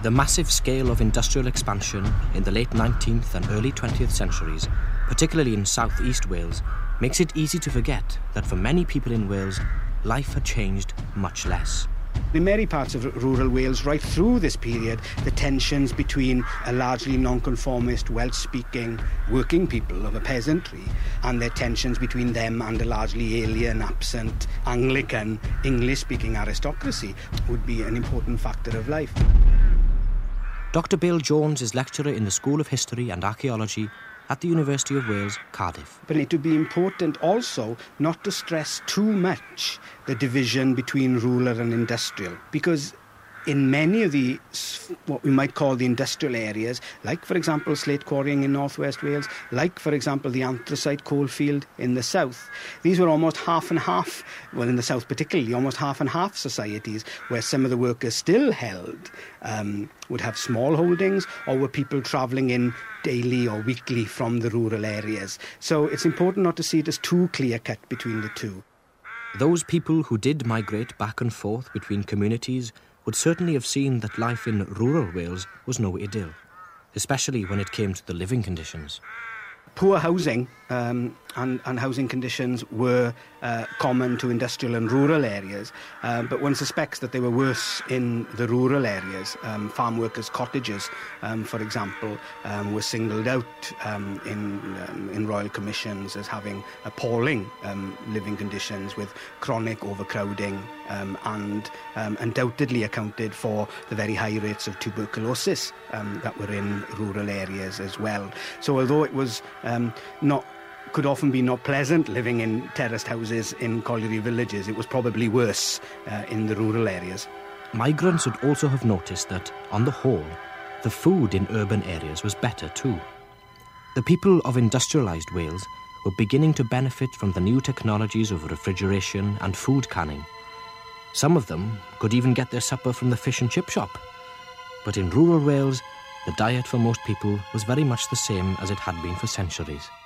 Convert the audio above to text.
The massive scale of industrial expansion in the late 19th and early 20th centuries, particularly in southeast Wales, makes it easy to forget that for many people in Wales, life had changed much less. In many parts of rural Wales, right through this period, the tensions between a largely nonconformist, Welsh-speaking working people of a peasantry and their tensions between them and a largely alien, absent, Anglican, English-speaking aristocracy would be an important factor of life. Dr. Bill Jones is lecturer in the School of History and Archaeology at the University of Wales, Cardiff. But it would be important also not to stress too much the division between rural and industrial, because in many of the, what we might call the industrial areas, like, for example, slate quarrying in northwest Wales, like, for example, the anthracite coalfield in the south, these were almost half and half, well, in the south particularly, almost half and half societies, where some of the workers still held, would have small holdings, or were people travelling in daily or weekly from the rural areas. So it's important not to see it as too clear-cut between the two. Those people who did migrate back and forth between communities would certainly have seen that life in rural Wales was no idyll, especially when it came to the living conditions. Poor housing and housing conditions were common to industrial and rural areas, but one suspects that they were worse in the rural areas. Farm workers' cottages, for example, were singled out in royal commissions as having appalling living conditions with chronic overcrowding and undoubtedly accounted for the very high rates of tuberculosis that were in rural areas as well. So although it was could often be not pleasant living in terraced houses in colliery villages, it was probably worse in the rural areas. Migrants would also have noticed that, on the whole, the food in urban areas was better too. The people of industrialised Wales were beginning to benefit from the new technologies of refrigeration and food canning. Some of them could even get their supper from the fish and chip shop. But in rural Wales, the diet for most people was very much the same as it had been for centuries.